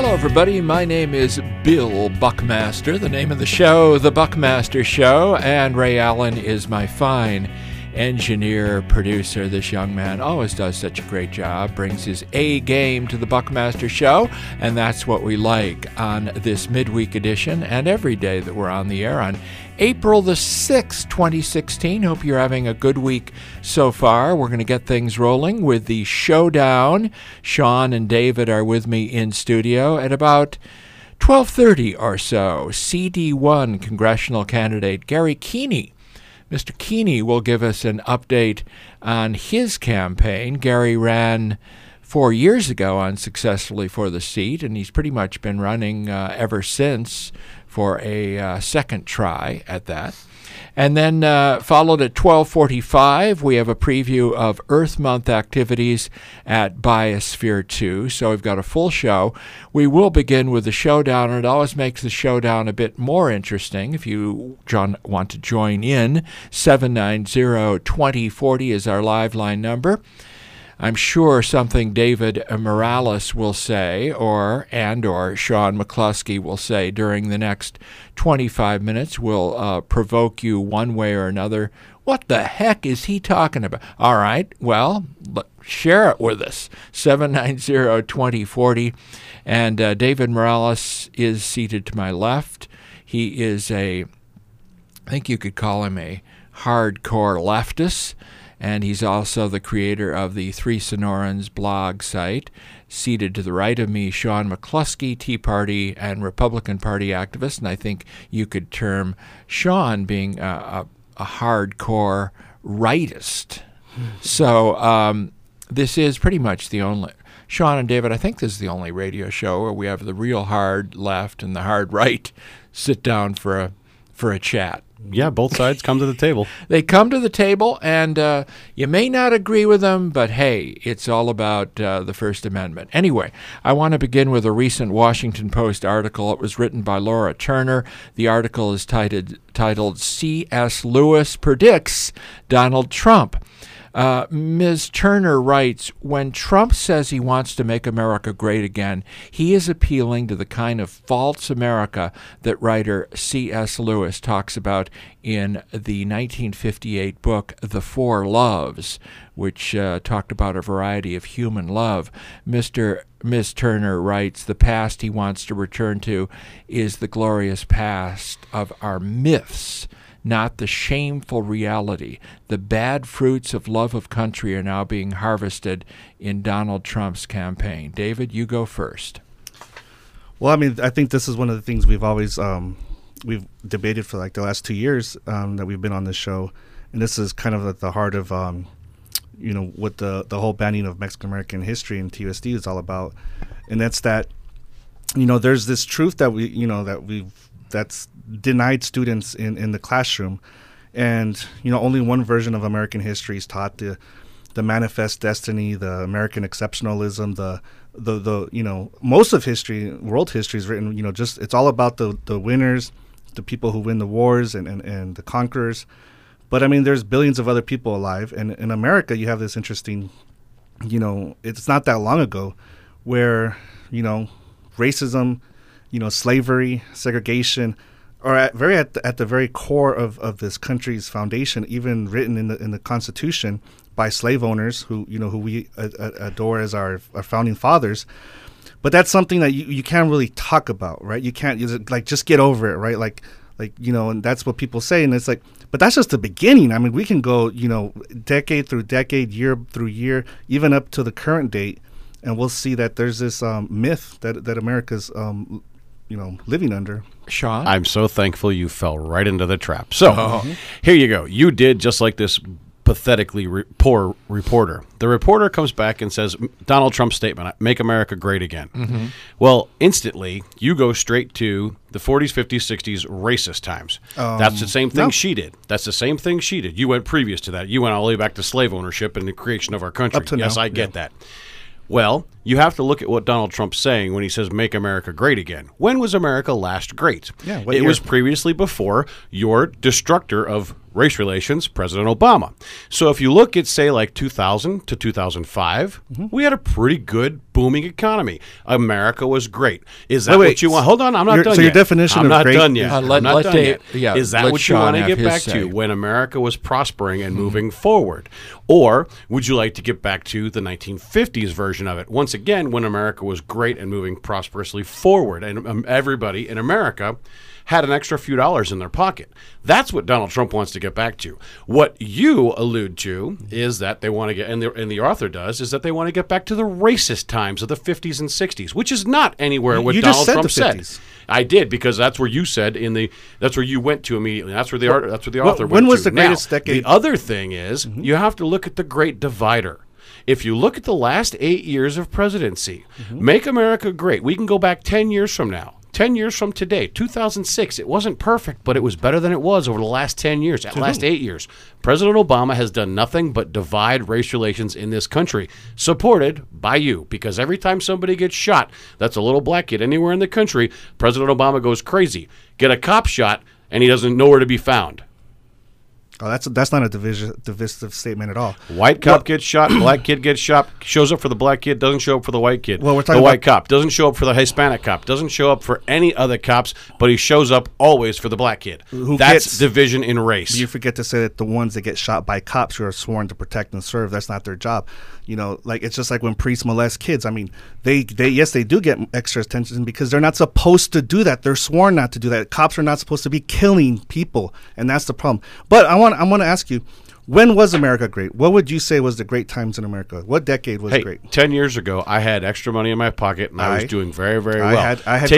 Hello, everybody. My name is Bill Buckmaster. The name of the show, The Buckmaster Show, and Ray Allen is my fine engineer, producer. This young man always does such a great job, brings his A game to The Buckmaster Show, and that's what we like on this midweek edition and every day that we're on the air on April the 6th, 2016. Hope you're having a good week so far. We're going to get things rolling with the showdown. Sean and David are with me in studio at about 12:30 or so. CD1 congressional candidate Gary Keeney. Mr. Keeney will give us an update on his campaign. Gary ran 4 years ago unsuccessfully for the seat, and he's pretty much been running ever since for a second try at that. And then followed at 12:45, we have a preview of Earth Month activities at Biosphere 2. So we've got a full show. We will begin with the showdown, and it always makes the showdown a bit more interesting. If you want to join in, 790-2040 is our live line number. I'm sure something David Morales will say or Sean McCluskey will say during the next 25 minutes will provoke you one way or another. What the heck is he talking about? All right, well, share it with us, 790-2040. And David Morales is seated to my left. He is I think you could call him a hardcore leftist. And he's also the creator of the Three Sonorans blog site. Seated to the right of me, Sean McCluskey, Tea Party and Republican Party activist. And I think you could term Sean being a hardcore rightist. So this is pretty much the only... Sean and David, I think this is the only radio show where we have the real hard left and the hard right sit down for a chat. Yeah, both sides come to the table. They come to the table, and you may not agree with them, but hey, it's all about the First Amendment. Anyway, I want to begin with a recent Washington Post article. It was written by Laura Turner. The article is titled C.S. Lewis Predicts Donald Trump. Ms. Turner writes, when Trump says he wants to make America great again, he is appealing to the kind of false America that writer C.S. Lewis talks about in the 1958 book, The Four Loves, which talked about a variety of human love. Ms. Turner writes, the past he wants to return to is the glorious past of our myths, not the shameful reality. The bad fruits of love of country are now being harvested in Donald Trump's campaign. David, you go first. Well, I mean, I think this is one of the things we've always we've debated for like the last 2 years that we've been on this show, and this is kind of at the heart of what the whole banning of Mexican American history and TUSD is all about, and that's that there's this truth that that's denied students in the classroom, and only one version of American history is taught: the manifest destiny, the American exceptionalism, the most of history, world history is written it's all about the winners, the people who win the wars and the conquerors. But I mean, there's billions of other people alive, and in America you have this interesting it's not that long ago where racism, slavery, segregation are at the very core of this country's foundation, even written in the Constitution by slave owners who we adore as our founding fathers. But that's something that you can't really talk about, right? You can't just get over it, right? And that's what people say, and it's like, but that's just the beginning. I mean, we can go decade through decade, year through year, even up to the current date, and we'll see that there's this myth that America's living under. Sean? I'm so thankful you fell right into the trap. So Here you go. You did just like this pathetically poor reporter. The reporter comes back and says, Donald Trump's statement, make America great again. Mm-hmm. Well, instantly, you go straight to the 40s, 50s, 60s racist times. That's the same thing she did. That's the same thing she did. You went previous to that. You went all the way back to slave ownership and the creation of our country. Yes, I get that. Well, you have to look at what Donald Trump's saying when he says make America great again. When was America last great? Yeah, it was previously before your destructor of Race relations, President Obama. So if you look at, say, like 2000 to 2005, we had a pretty good booming economy. America was great. Is that what you want? Hold on, I'm not done yet. So your definition I'm of great... not done yet. I'm not done yet. Yeah, is that let what you Sean want to have get back his say. to when America was prospering and moving forward? Or would you like to get back to the 1950s version of it? Once again, when America was great and moving prosperously forward, and everybody in America had an extra few dollars in their pocket. That's what Donald Trump wants to get back to. What you allude to is that they want to get, and the author does, is that they want to get back to the racist times of the 50s and 60s, which is not anywhere what Donald Trump said. I did, because that's where you said that's where you went to immediately. That's where the author went to. When was the greatest decade? The other thing is you have to look at the Great Divider. If you look at the last 8 years of presidency, Make America Great, we can go back 10 years from now. 10 years from today, 2006, it wasn't perfect, but it was better than it was over the last 10 years, last 8 years. President Obama has done nothing but divide race relations in this country, supported by you, because every time somebody gets shot, that's a little black kid anywhere in the country, President Obama goes crazy. Get a cop shot, and he doesn't know where to be found. Oh, that's not a divisive statement at all. White cop gets shot, black kid gets shot, shows up for the black kid, doesn't show up for the white kid. Well, we're talking the white cop doesn't show up for the Hispanic cop, doesn't show up for any other cops, but he shows up always for the black kid. That's division in race. You forget to say that the ones that get shot by cops who are sworn to protect and serve, that's not their job. You know, like it's just like when priests molest kids. I mean, they do get extra attention because they're not supposed to do that. They're sworn not to do that. Cops are not supposed to be killing people, and that's the problem. But I want to ask you, when was America great? What would you say was the great times in America? What decade was great? 10 years ago, I had extra money in my pocket, and I was doing very, very well.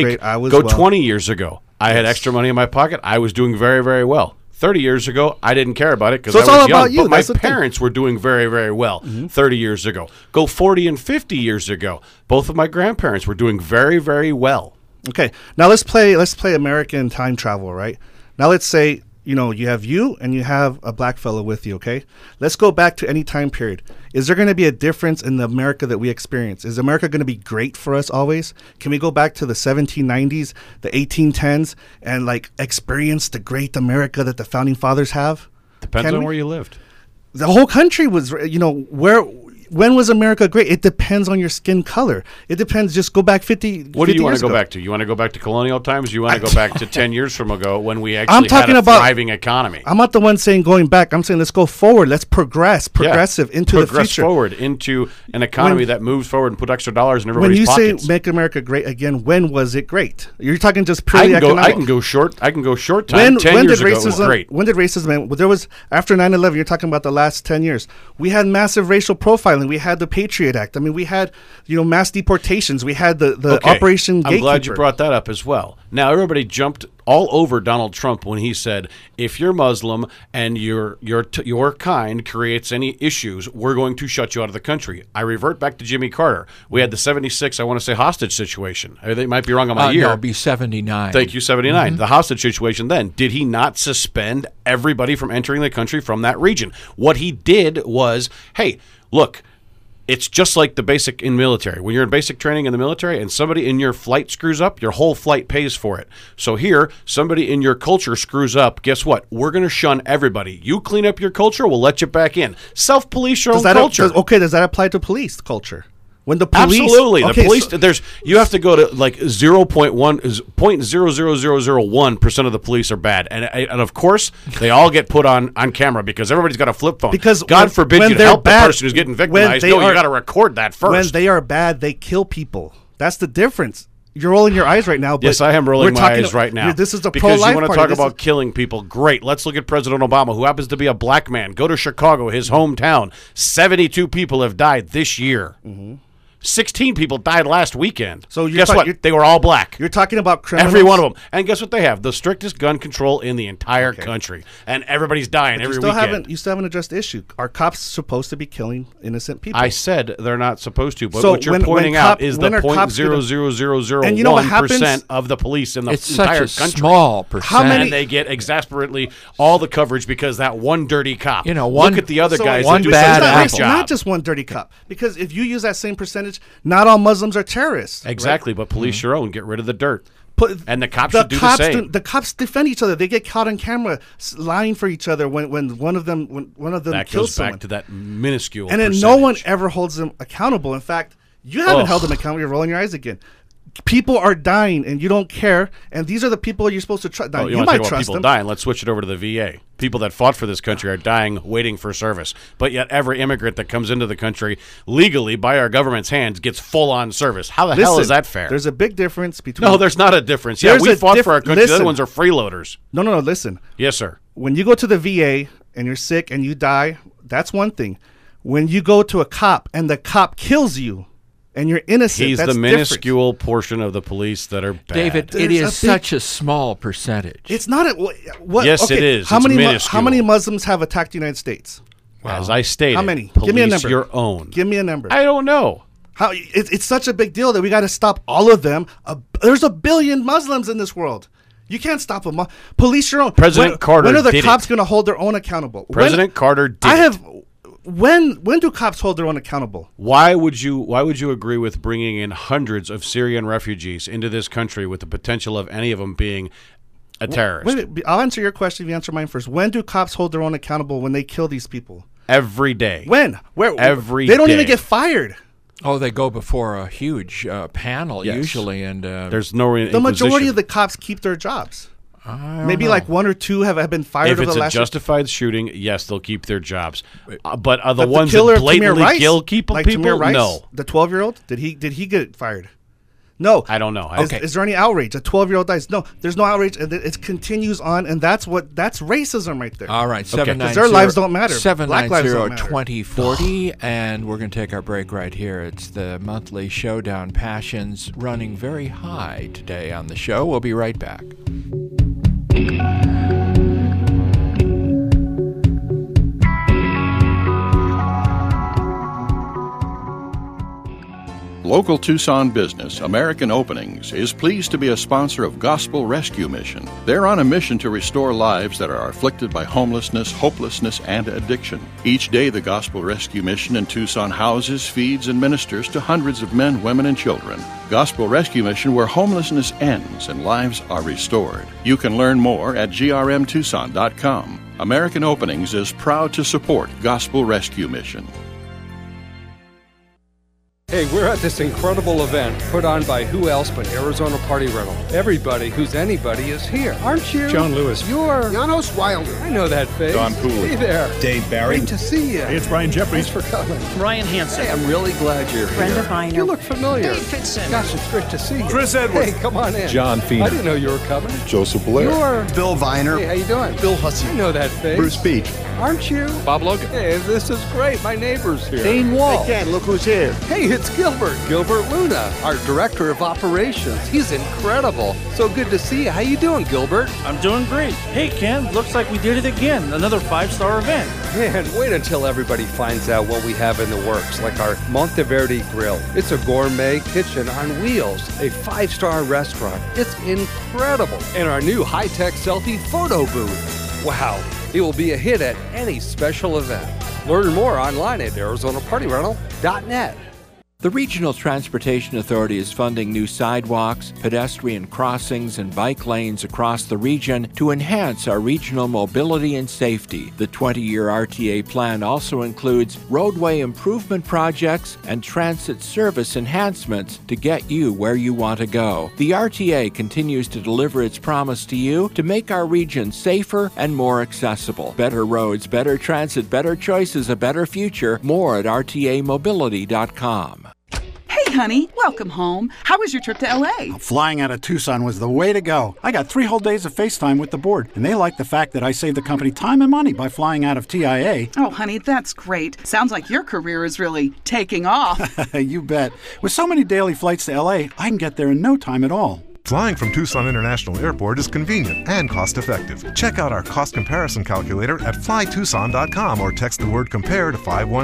Go 20 years ago. I had extra money in my pocket. I was doing very, very well. 30 years ago, I didn't care about it because I was young. About you. But my parents were doing very, very well 30 years ago. Go 40 and 50 years ago. Both of my grandparents were doing very, very well. Okay. Now let's play American time travel, right? Now let's say, you know, you have you and you have a black fellow with you, okay? Let's go back to any time period. Is there going to be a difference in the America that we experience? Is America going to be great for us always? Can we go back to the 1790s, the 1810s, and like experience the great America that the founding fathers have? Depends on where you lived. The whole country was, you know, when was America great? It depends on your skin color. It depends. Just go back 50 years ago. What do you want to go back to? You want to go back to colonial times? You want to go back to 10 years from ago when we actually had a thriving economy? I'm not the one saying going back. I'm saying let's go forward. Let's progressive into the future. Progress forward into an economy that moves forward and put extra dollars in everybody's pockets. When you say make America great again, when was it great? You're talking just purely economic. I can go short time. 10 years ago, it was great. When did racism? There was after 9/11. You're talking about the last 10 years. We had massive racial profiling. We had the Patriot Act. I mean, we had, you know, mass deportations. We had the Operation Gatekeeper. I'm glad you brought that up as well. Now, everybody jumped all over Donald Trump when he said, if you're Muslim and your kind creates any issues, we're going to shut you out of the country. I revert back to Jimmy Carter. We had the 76, I want to say, hostage situation. I think it might be wrong on my year. No, it'd be 79. Thank you, 79. The hostage situation then. Did he not suspend everybody from entering the country from that region? What he did was, hey, look, it's just like the basic in military. When you're in basic training in the military and somebody in your flight screws up, your whole flight pays for it. So here, somebody in your culture screws up. Guess what? We're going to shun everybody. You clean up your culture, we'll let you back in. Self-police your own culture. Does that apply to police culture? When the police, absolutely, the police. You have to go to like 0.0001% of the police are bad, and of course they all get put on camera because everybody's got a flip phone. Because God forbid you help the person who's getting victimized. No, you got to record that first. When they are bad, they kill people. That's the difference. You're rolling your eyes right now. But yes, I am rolling my eyes right now. This is the pro-life party. Because you want to talk about killing people. Great. Let's look at President Obama, who happens to be a black man. Go to Chicago, his hometown. 72 people have died this year. 16 people died last weekend. So guess what? They were all black. You're talking about criminals. Every one of them. And guess what they have? The strictest gun control in the entire country. And everybody's dying every weekend. You still haven't addressed the issue. Are cops supposed to be killing innocent people? I said they're not supposed to. But what you're pointing out is the 0.00001% of the police in the entire country. It's such a small percent. And they get exasperately all the coverage because that one dirty cop. You know, look at the other guys that do bad such a job. Not just one dirty cop. Because if you use that same percentage, not all Muslims are terrorists. Exactly, right? But police your own. Get rid of the dirt. And the cops should do the same. The cops defend each other. They get caught on camera lying for each other when one of them that kills goes someone. back to that minuscule and then percentage. no one ever holds them accountable. In fact, you haven't held them accountable. You're rolling your eyes again. People are dying, and you don't care. And these are the people you're supposed to trust. You might want to talk about trust people them. dying? Let's switch it over to the VA. People that fought for this country are dying, waiting for service. But yet, every immigrant that comes into the country legally by our government's hands gets full-on service. How the hell is that fair? There's a big difference between. No, there's not a difference. Yeah, we fought for our country. The other ones are freeloaders. No. Listen. Yes, sir. When you go to the VA and you're sick and you die, that's one thing. When you go to a cop and the cop kills you, and you're innocent, he's that's the minuscule portion of the police that are bad. David, it is such a small percentage. It's not. What? Yes, okay, it is. How it's many? minuscule. How many Muslims have attacked the United States? As I stated, how many? Police Give me a number. your own. Give me a number. I don't know. How? It's such a big deal that we got to stop all of them. There's 1 billion Muslims in this world. You can't stop them. Police your own. President Carter When are the did cops it. going to hold their own accountable? President Carter did it. When do cops hold their own accountable? Why would you agree with bringing in hundreds of Syrian refugees into this country with the potential of any of them being a terrorist? Wait, I'll answer your question if you answer mine first. When do cops hold their own accountable when they kill these people? Every day. When? Where? Every day. They don't day. even get fired. Oh, they go before a huge panel usually, and there's no the majority of the cops keep their jobs. Maybe like 1 or 2 have been fired. If it's a justified shooting, yes, they'll keep their jobs. But are the ones that blatantly kill people? No. The 12-year-old, did he get fired? No. I don't know. Is there any outrage? A 12-year-old dies. No, there's no outrage, and it continues on, and that's racism right there. All right, 790. Because their lives don't matter. 790-2040, and we're going to take our break right here. It's the monthly Showdown. Passions running very high today on the show. We'll be right back. Local Tucson business, American Openings, is pleased to be a sponsor of Gospel Rescue Mission. They're on a mission to restore lives that are afflicted by homelessness, hopelessness, and addiction. Each day, the Gospel Rescue Mission in Tucson houses, feeds, and ministers to hundreds of men, women, and children. Gospel Rescue Mission, where homelessness ends and lives are restored. You can learn more at grmtucson.com. American Openings is proud to support Gospel Rescue Mission. Hey, we're at this incredible event put on by who else but Arizona Party Rental. Everybody who's anybody is here, aren't you? John Lewis. You're Janos Wilder. I know that face. Don Pooley. Hey there. Dave Barry. Great to see you. Hey, it's Brian Jeffries. Thanks for coming. Ryan Hansen. Hey, I'm really glad you're Brenda here. Biner. You look familiar. Dave Fitson. Gosh, it's great to see you. Chris Edwards. Hey, come on in. John Feeney. I didn't know you were coming. Joseph Blair. You're Bill Viner. Hey, how you doing? Bill Hussey. I know that face. Bruce Beach. Aren't you? Bob Logan. Hey, this is great. My neighbor's here. Dane Wall. Hey, Ken, look who's here. Hey, it's Gilbert Luna, our Director of Operations. He's incredible. So good to see you. How you doing, Gilbert? I'm doing great. Hey, Ken, looks like we did it again. Another 5-star event. Man, wait until everybody finds out what we have in the works, like our Monteverde Grill. It's a gourmet kitchen on wheels, a 5-star restaurant. It's incredible. And our new high-tech selfie photo booth. Wow, it will be a hit at any special event. Learn more online at ArizonaPartyRental.net. The Regional Transportation Authority is funding new sidewalks, pedestrian crossings, and bike lanes across the region to enhance our regional mobility and safety. The 20-year RTA plan also includes roadway improvement projects and transit service enhancements to get you where you want to go. The RTA continues to deliver its promise to you to make our region safer and more accessible. Better roads, better transit, better choices, a better future. More at rtamobility.com. Hey, honey, welcome home. How was your trip to L.A.? Flying out of Tucson was the way to go. I got 3 whole days of FaceTime with the board, and they like the fact that I saved the company time and money by flying out of TIA. Oh, honey, that's great. Sounds like your career is really taking off. You bet. With so many daily flights to L.A., I can get there in no time at all. Flying from Tucson International Airport is convenient and cost-effective. Check out our cost comparison calculator at flytucson.com or text the word COMPARE to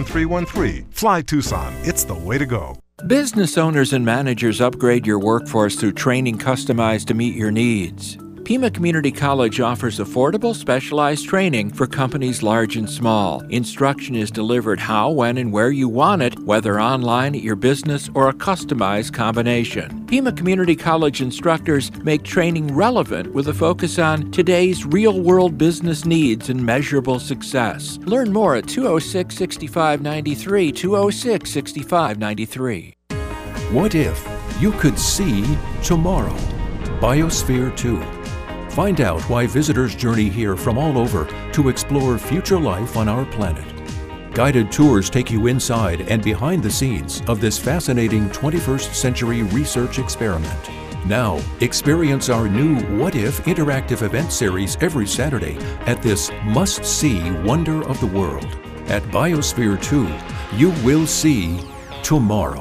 51313. Fly Tucson. It's the way to go. Business owners and managers upgrade your workforce through training customized to meet your needs. Pima Community College offers affordable, specialized training for companies large and small. Instruction is delivered how, when, and where you want it, whether online at your business or a customized combination. Pima Community College instructors make training relevant with a focus on today's real-world business needs and measurable success. Learn more at 206-6593, 206-6593. What if you could see tomorrow? Biosphere 2. Find out why visitors journey here from all over to explore future life on our planet. Guided tours take you inside and behind the scenes of this fascinating 21st century research experiment. Now, experience our new What If interactive event series every Saturday at this must-see wonder of the world. At Biosphere 2, you will see tomorrow.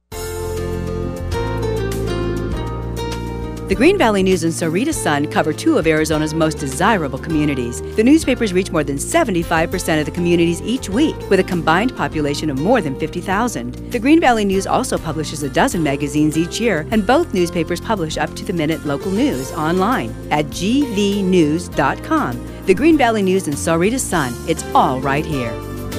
The Green Valley News and Sarita Sun cover two of Arizona's most desirable communities. The newspapers reach more than 75% of the communities each week, with a combined population of more than 50,000. The Green Valley News also publishes a dozen magazines each year, and both newspapers publish up-to-the-minute local news online at gvnews.com. The Green Valley News and Sarita Sun, it's all right here.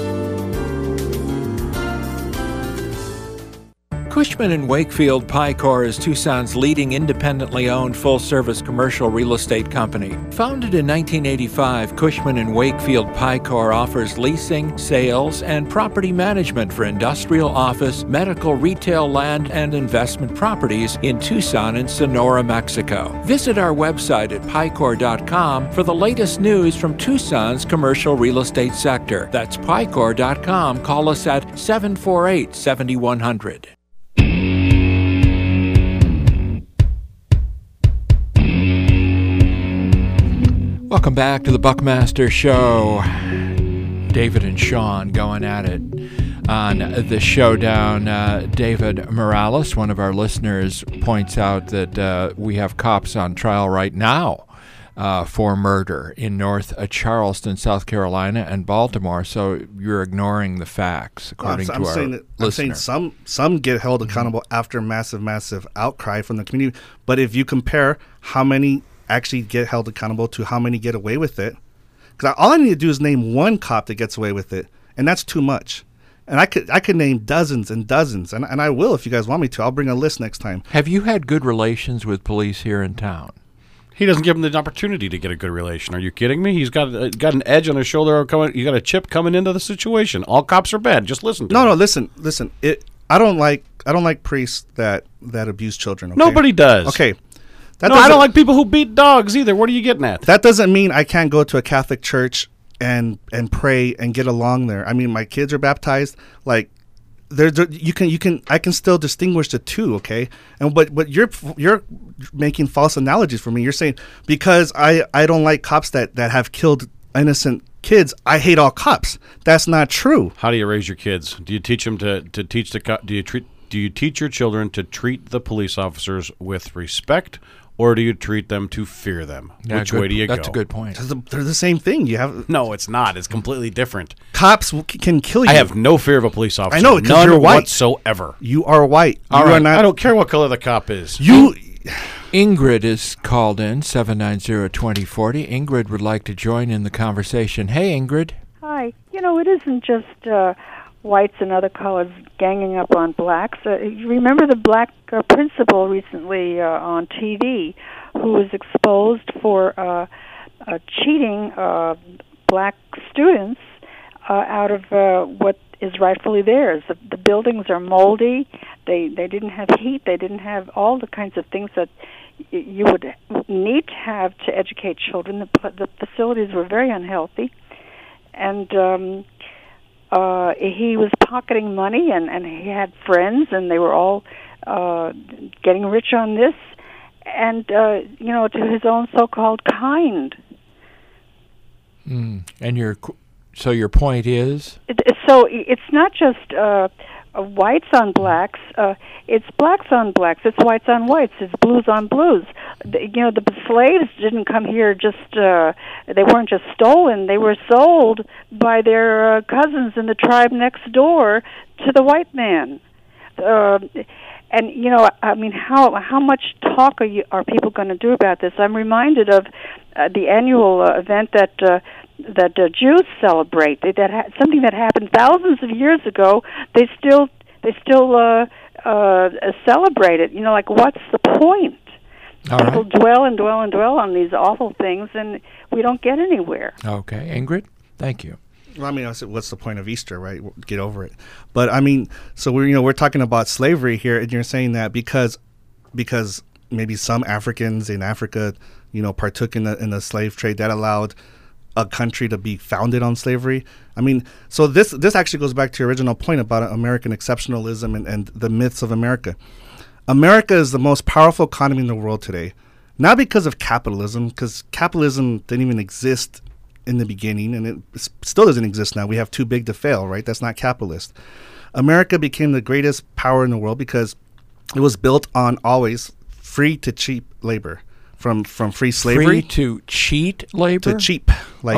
Cushman & Wakefield Picor is Tucson's leading independently owned full-service commercial real estate company. Founded in 1985, Cushman & Wakefield Picor offers leasing, sales, and property management for industrial, office, medical, retail, land, and investment properties in Tucson and Sonora, Mexico. Visit our website at picor.com for the latest news from Tucson's commercial real estate sector. That's picor.com. Call us at 748-7100. Welcome back to the Buckmaster Show. David and Sean going at it on the showdown. David Morales, one of our listeners, points out that we have cops on trial right now for murder in North Charleston, South Carolina, and Baltimore. So you're ignoring the facts, according to our listener. I'm saying some get held accountable after massive outcry from the community. But if you compare how many actually get held accountable to how many get away with it, because all I need to do is name one cop that gets away with it, and that's too much. And I could name dozens and dozens, and I will if you guys want me to. I'll bring a list next time. Have you had good relations with police here in town? He doesn't give him the opportunity to get a good relation. Are you kidding me? He's got an edge on his shoulder. You got a chip coming into the situation. All cops are bad. Just listen to him. No, listen. I don't like priests that abuse children. Okay? Nobody does. Okay. I don't like people who beat dogs either. What are you getting at? That doesn't mean I can't go to a Catholic church and pray and get along there. I mean, my kids are baptized. Like, I can still distinguish the two. Okay, but you're making false analogies for me. You're saying because I don't like cops that have killed innocent kids, I hate all cops. That's not true. How do you raise your kids? Do you teach them to teach the do you teach your children to treat the police officers with respect? Or do you treat them to fear them? Yeah, Which way do you go? That's a good point. They're the same thing. No, it's not. It's completely different. Cops can kill you. I have no fear of a police officer. I know, because you're white. Whatsoever. You are white. All right. I don't care what color the cop is. Ingrid is called in, 790-2040. Ingrid would like to join in the conversation. Hey, Ingrid. Hi. It isn't just whites and other colors ganging up on blacks. You remember the black principal recently on TV who was exposed for cheating black students out of what is rightfully theirs. The buildings are moldy. They didn't have heat. They didn't have all the kinds of things that you would need to have to educate children. The facilities were very unhealthy. And he was pocketing money, and he had friends, and they were all getting rich on this, and to his own so-called kind. And your point is? So it's not just whites on blacks. It's blacks on blacks. It's whites on whites. It's blues on blues. The slaves didn't come here just. They weren't just stolen. They were sold by their cousins in the tribe next door to the white man. And I mean, how much talk are people going to do about this? I'm reminded of the annual event that Jews celebrate. Something that happened thousands of years ago. They still celebrate it. Like, what's the point? People dwell on these awful things, and we don't get anywhere. Okay, Ingrid, thank you. Well, I mean, I said, what's the point of Easter, right? Get over it. But I mean, so we're talking about slavery here, and you're saying that because maybe some Africans in Africa, partook in the slave trade that allowed a country to be founded on slavery. I mean, so this actually goes back to your original point about American exceptionalism and the myths of America. America is the most powerful economy in the world today, not because of capitalism, because capitalism didn't even exist in the beginning, and it still doesn't exist now. We have too big to fail, right? That's not capitalist. America became the greatest power in the world because it was built on always free to cheap labor, from free slavery. Free to cheat labor? To cheap.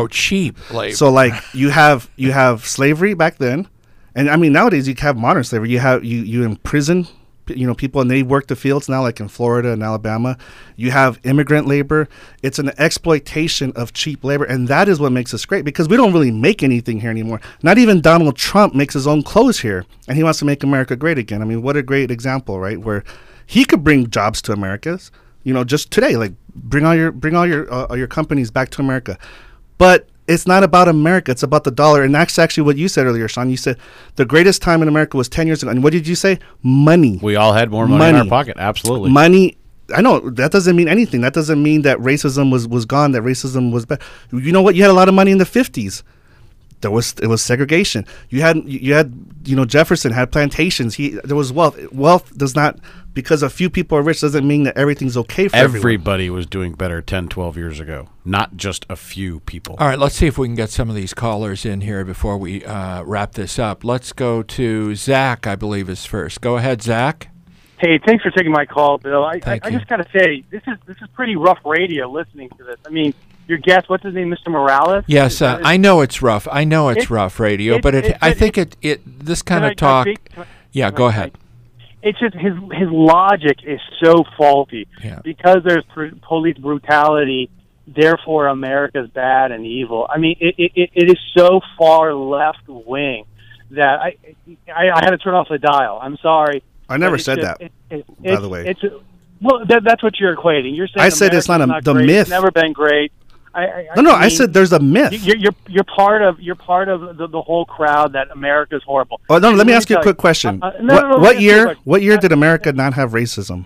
Cheap labor. So you have slavery back then, and I mean nowadays you have modern slavery. You imprison people, and they work the fields now, like in Florida and Alabama. You have immigrant labor. It's an exploitation of cheap labor, and that is what makes us great, because we don't really make anything here anymore. Not even Donald Trump makes his own clothes here, and he wants to make America great again. I mean, what a great example, right? Where he could bring jobs to Americans, just today, like bring all your companies back to America. But it's not about America. It's about the dollar. And that's actually what you said earlier, Sean. You said the greatest time in America was 10 years ago. And what did you say? Money. We all had more money in our pocket. Absolutely. Money. I know that doesn't mean anything. That doesn't mean that racism was gone, that racism was bad. You know what? You had a lot of money in the 50s. It was segregation. You had Jefferson had plantations. There was wealth. Wealth does not, because a few people are rich, doesn't mean that everything's okay for everyone. Everybody was doing better 10, 12 years ago, not just a few people. All right, let's see if we can get some of these callers in here before we wrap this up. Let's go to Zach, I believe, is first. Go ahead, Zach. Hey, thanks for taking my call, Bill. I just got to say, this is pretty rough radio listening to this. I mean, your guest, what's his name, Mr. Morales? Yes, I know it's rough. I know it's rough radio, but I think this kind of talk. Yeah, go ahead. It's just his logic is so faulty. Yeah. Because there's police brutality, therefore America's bad and evil. I mean, it is so far left wing that I had to turn off the dial. I'm sorry. I never said that. By the way, that's what you're equating. You're saying I said it's not the great. myth. It's never been great. I said there's a myth. You're part of the whole crowd that America's horrible. Oh no, let me ask you a quick question. What year did America not have racism?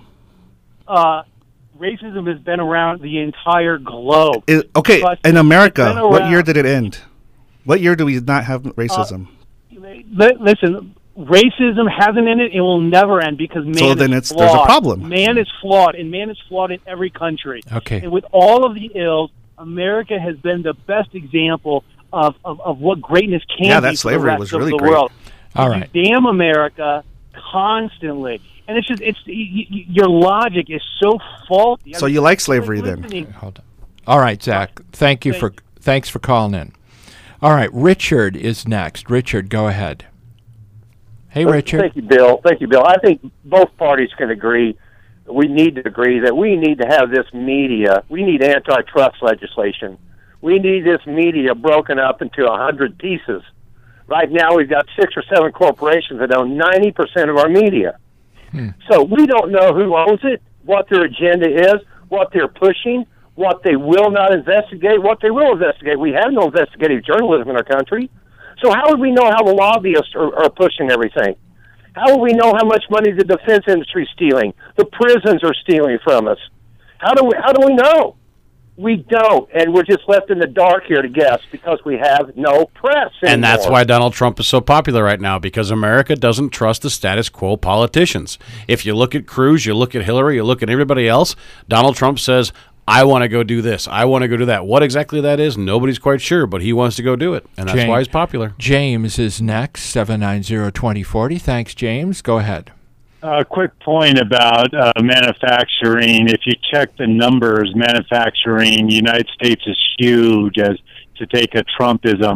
Racism has been around the entire globe. In America, what year did it end? What year do we not have racism? Listen, racism hasn't ended. It will never end because man is flawed. There's a problem. Man is flawed, and man is flawed in every country. Okay. And with all of the ills, America has been the best example of what greatness can be. Yeah, that slavery was really great. World. All right. Damn America constantly. And your logic is so faulty. So you like slavery then? Hold on. All right, Zach. Thanks for calling in. All right, Richard is next. Richard, go ahead. Hey, Richard. Thank you, Bill. I think both parties can agree. We need to agree that we need to have this media. We need antitrust legislation. We need this media broken up into 100 pieces. Right now, we've got 6 or 7 corporations that own 90% of our media. So we don't know who owns it, what their agenda is, what they're pushing, what they will not investigate, what they will investigate. We have no investigative journalism in our country. So how would we know how the lobbyists are pushing everything? How will we know how much money the defense industry is stealing? The prisons are stealing from us. How do we know? We don't, and we're just left in the dark here to guess because we have no press anymore. And that's why Donald Trump is so popular right now, because America doesn't trust the status quo politicians. If you look at Cruz, you look at Hillary, you look at everybody else, Donald Trump says, I want to go do this. I want to go do that. What exactly that is, nobody's quite sure, but he wants to go do it, and that's why he's popular. James is next, 790-2040. Thanks, James. Go ahead. A quick point about manufacturing. If you check the numbers, manufacturing, United States is huge. As to take a Trumpism,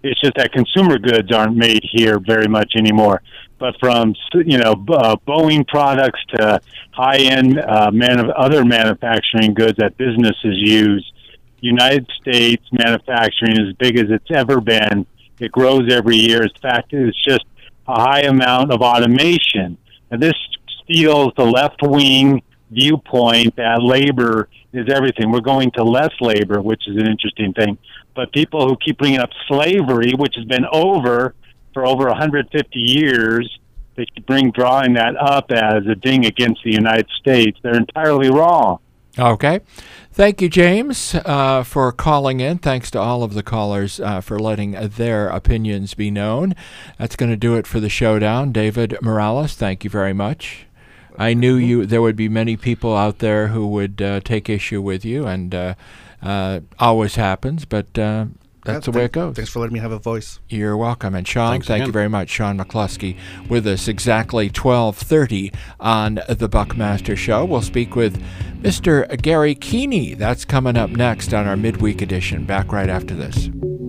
It's just that consumer goods aren't made here very much anymore. But from Boeing products to high-end other manufacturing goods that businesses use, United States manufacturing is as big as it's ever been. It grows every year. In fact, it's just a high amount of automation. And this steals the left-wing viewpoint that labor is everything. We're going to less labor, which is an interesting thing. But people who keep bringing up slavery, which has been over for over 150 years, they keep drawing that up as a ding against the United States. They're entirely wrong. Okay. Thank you, James, for calling in. Thanks to all of the callers for letting their opinions be known. That's going to do it for the showdown. David Morales, thank you very much. I knew there would be many people out there who would take issue with you, and always happens, but that's the way it goes. Thanks for letting me have a voice. You're welcome. And Sean, thank you very much. Sean McCluskey with us exactly 12:30 on The Buckmaster Show. We'll speak with Mr. Gary Keeney. That's coming up next on our midweek edition. Back right after this.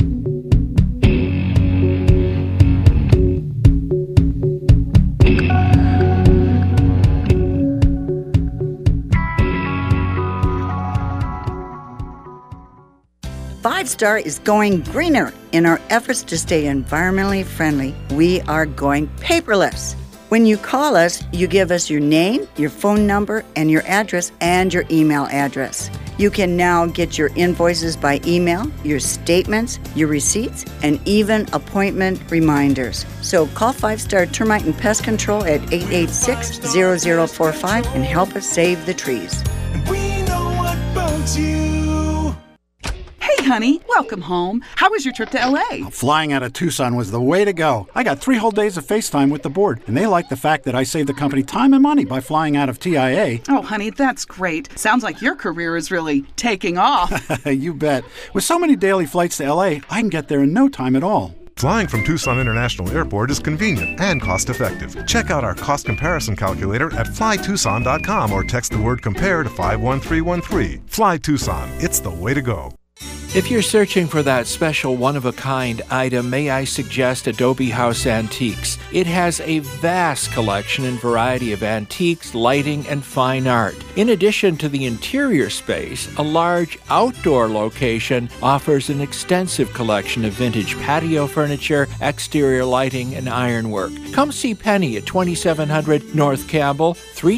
Five Star is going greener. In our efforts to stay environmentally friendly, we are going paperless. When you call us, you give us your name, your phone number, and your address, and your email address. You can now get your invoices by email, your statements, your receipts, and even appointment reminders. So call 5 Star Termite and Pest Control at 886-0045 and help us save the trees. We know what bugs you. Hey, honey, welcome home. How was your trip to L.A.? Flying out of Tucson was the way to go. I got 3 whole days of FaceTime with the board, and they like the fact that I saved the company time and money by flying out of TIA. Oh, honey, that's great. Sounds like your career is really taking off. You bet. With so many daily flights to L.A., I can get there in no time at all. Flying from Tucson International Airport is convenient and cost-effective. Check out our cost comparison calculator at flytucson.com or text the word compare to 51313. Fly Tucson. It's the way to go. If you're searching for that special one-of-a-kind item, may I suggest Adobe House Antiques. It has a vast collection and variety of antiques, lighting, and fine art. In addition to the interior space, a large outdoor location offers an extensive collection of vintage patio furniture, exterior lighting, and ironwork. Come see Penny at 2700 North Campbell,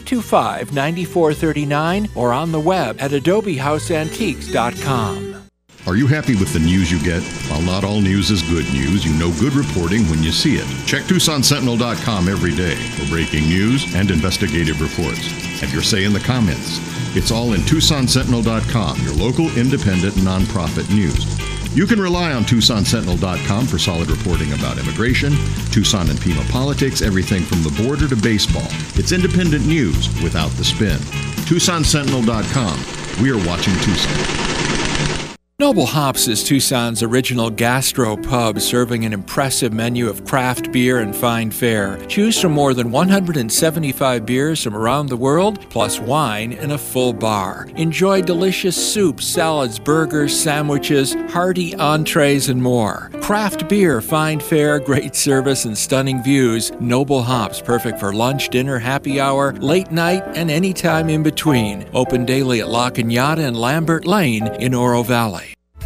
325-9439, or on the web at adobehouseantiques.com. Are you happy with the news you get? While not all news is good news, you know good reporting when you see it. Check TucsonSentinel.com every day for breaking news and investigative reports. Have your say in the comments. It's all in TucsonSentinel.com, your local independent nonprofit news. You can rely on TucsonSentinel.com for solid reporting about immigration, Tucson and Pima politics, everything from the border to baseball. It's independent news without the spin. TucsonSentinel.com. We are watching Tucson. Noble Hops is Tucson's original gastro pub, serving an impressive menu of craft beer and fine fare. Choose from more than 175 beers from around the world, plus wine and a full bar. Enjoy delicious soups, salads, burgers, sandwiches, hearty entrees, and more. Craft beer, fine fare, great service, and stunning views. Noble Hops, perfect for lunch, dinner, happy hour, late night, and any time in between. Open daily at La Cañada and Lambert Lane in Oro Valley.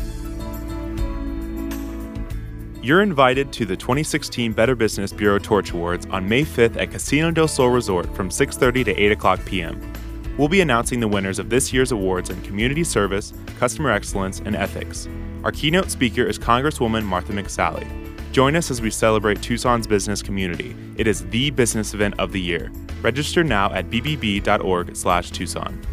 You're invited to the 2016 Better Business Bureau Torch Awards on May 5th at Casino del Sol Resort from 6:30 to 8 o'clock p.m. We'll be announcing the winners of this year's awards in community service, customer excellence, and ethics. Our keynote speaker is Congresswoman Martha McSally. Join us as we celebrate Tucson's business community. It is the business event of the year. Register now at bbb.org/Tucson.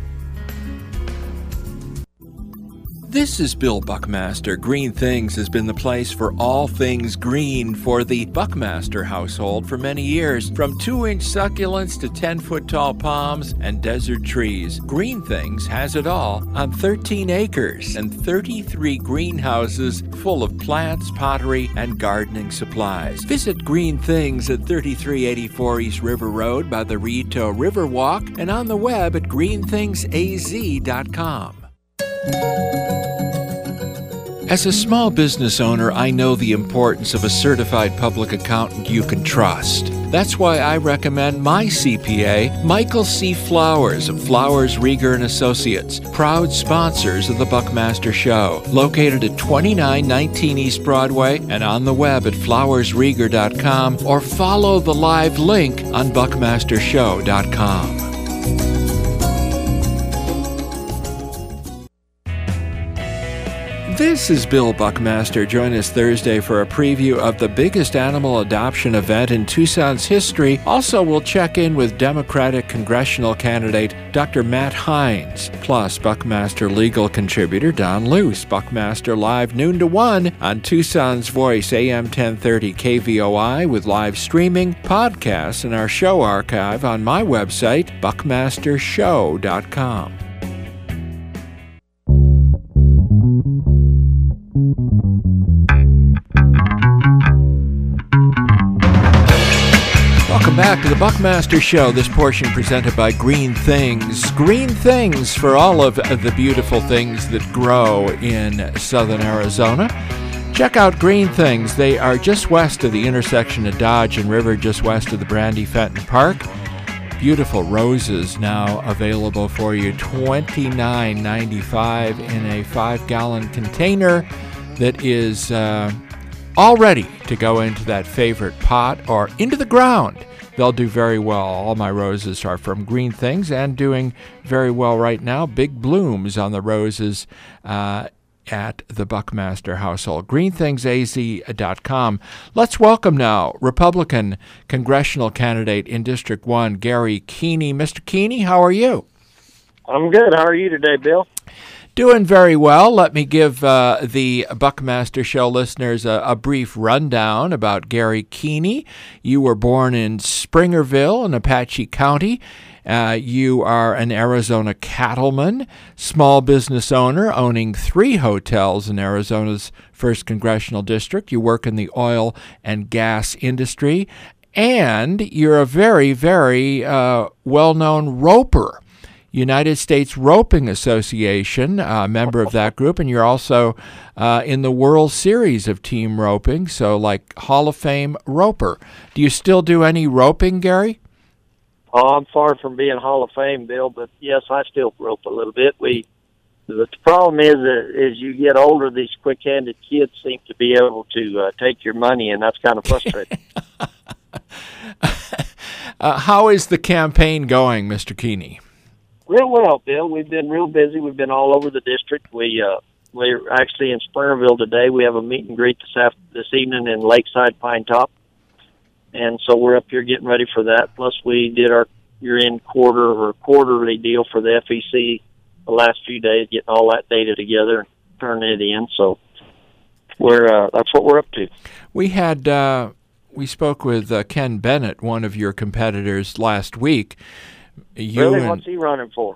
This is Bill Buckmaster. Green Things has been the place for all things green for the Buckmaster household for many years. From 2-inch succulents to 10-foot tall palms and desert trees, Green Things has it all on 13 acres and 33 greenhouses full of plants, pottery, and gardening supplies. Visit Green Things at 3384 East River Road by the Rito Riverwalk and on the web at greenthingsaz.com. As a small business owner, I know the importance of a certified public accountant you can trust. That's why I recommend my CPA, Michael C. Flowers of Flowers, Rieger & Associates, proud sponsors of the Buckmaster Show, located at 2919 East Broadway and on the web at flowersrieger.com, or follow the live link on buckmastershow.com. This is Bill Buckmaster. Join us Thursday for a preview of the biggest animal adoption event in Tucson's history. Also, we'll check in with Democratic congressional candidate Dr. Matt Hines, plus Buckmaster legal contributor Don Luce. Buckmaster Live noon to 1 on Tucson's Voice, AM 1030 KVOI, with live streaming, podcasts, and our show archive on my website, buckmastershow.com. Welcome back to the Buckmaster Show. This portion presented by Green Things. Green Things for all of the beautiful things that grow in southern Arizona. Check out Green Things. They are just west of the intersection of Dodge and River, just west of the Brandy Fenton Park. Beautiful roses now available for you, $29.95 in a 5-gallon container that is all ready to go into that favorite pot or into the ground. They'll do very well. All my roses are from Green Things and doing very well right now. Big blooms on the roses at the Buckmaster household. GreenThingsAZ.com. Let's welcome now Republican congressional candidate in District 1, Gary Keeney. Mr. Keeney, how are you? I'm good. How are you today, Bill? Doing very well. Let me give the Buckmaster Show listeners a brief rundown about Gary Keeney. You were born in Springerville in Apache County. You are an Arizona cattleman, small business owner, owning 3 hotels in Arizona's 1st Congressional District. You work in the oil and gas industry, and you're a very, very well-known roper. United States Roping Association, member of that group, and you're also in the World Series of team roping, so like Hall of Fame roper. Do you still do any roping, Gary? Oh, I'm far from being Hall of Fame, Bill, but yes, I still rope a little bit. The problem is that as you get older, these quick-handed kids seem to be able to take your money, and that's kind of frustrating. How is the campaign going, Mr. Keeney? Real well, Bill. We've been real busy. We've been all over the district. We're actually in Springerville today. We have a meet and greet this evening in Lakeside Pine Top, and so we're up here getting ready for that. Plus, we did our year-end quarterly deal for the FEC the last few days, getting all that data together and turning it in. So that's what we're up to. We spoke with Ken Bennett, one of your competitors, last week. What's he running for?